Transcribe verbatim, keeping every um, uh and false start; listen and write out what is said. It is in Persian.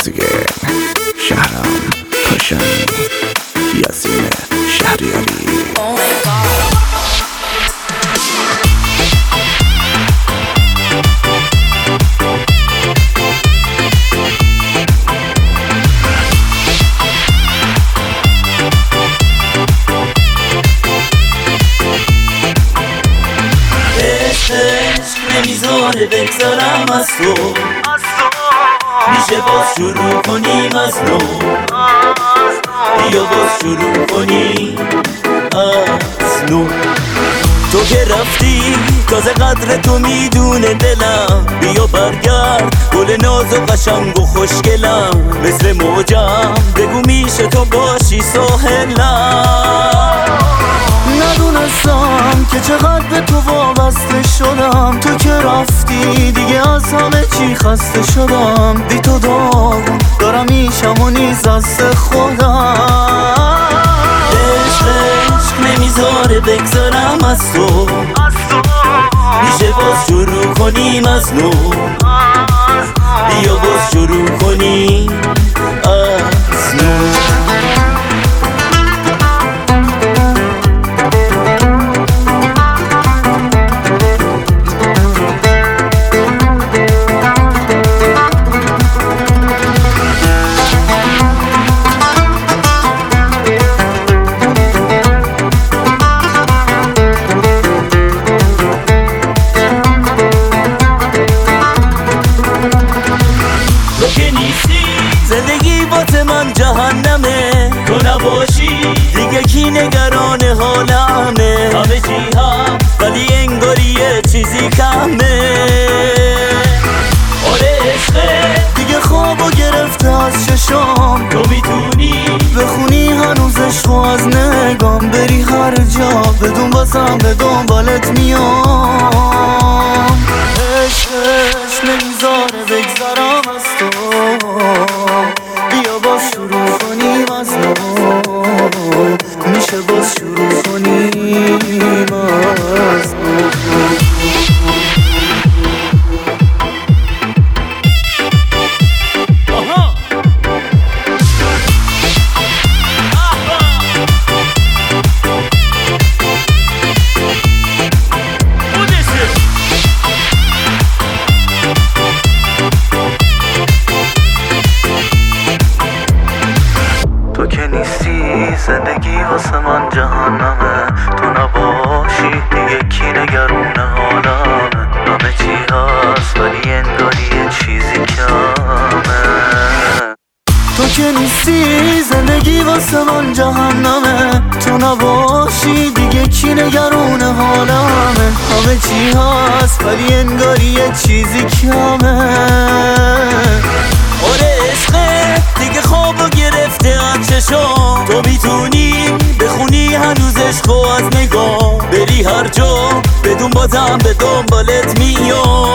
again. شهرام کاشانی، یاسین شهریاری. نمیذاره بگذارم از تو، میشه باز شروع کنیم از نو. بیا باز شروع کنیم از نو. تو که رفتی تازه قدر تو میدونه دلم. بیا برگرد گل ناز و قشنگ و خوشگلم. مثل موجم بگو میشه تو باشی ساحلم. ندونستم که چقدر به تو وابسته شدم. تو که رفتی دیگه از همه چی خسته شدم. بی تو داغون دارم میشم و نیز دست خودم. عشق عشق نمیذاره بگذارم از تو، میشه باز شروع کنیم از نو. بیا باز شروع کنیم از نو. زندگی واسه من جهنمه، تو نباشی دیگه کی نگران حالمه. همه چی هست ولی انگاری یه چیزی کمه. آره عشقه دیگه خوابو گرفته از چشام. تو میتونی بخونی هنوز عشقو از نگام. بری هر جا بدون بازم به دنبالت میام. عشقش نمیذاره بگذارم از تو. بیا باز شروع کنیم از نو. میشه باز شروع کنیم از نو. تو که نیستی زندگی واسه من جهنمه. تو نباشی دیگه کی نگرون حالمه. همه چی هست ولی انگاری یه چیزی کمه. تو که نیستی زندگی واسه من جهنمه. تو نباشی دیگه کی نگرون حالمه. همه چی هست ولی انگاری یه چیزی کمه. آره عشقه دیگه خوابو گرفته از چشام. تو میتونی بخونی هنوز عشقو از نگاه. بری هر جا بدون بازم به دنبالت میام.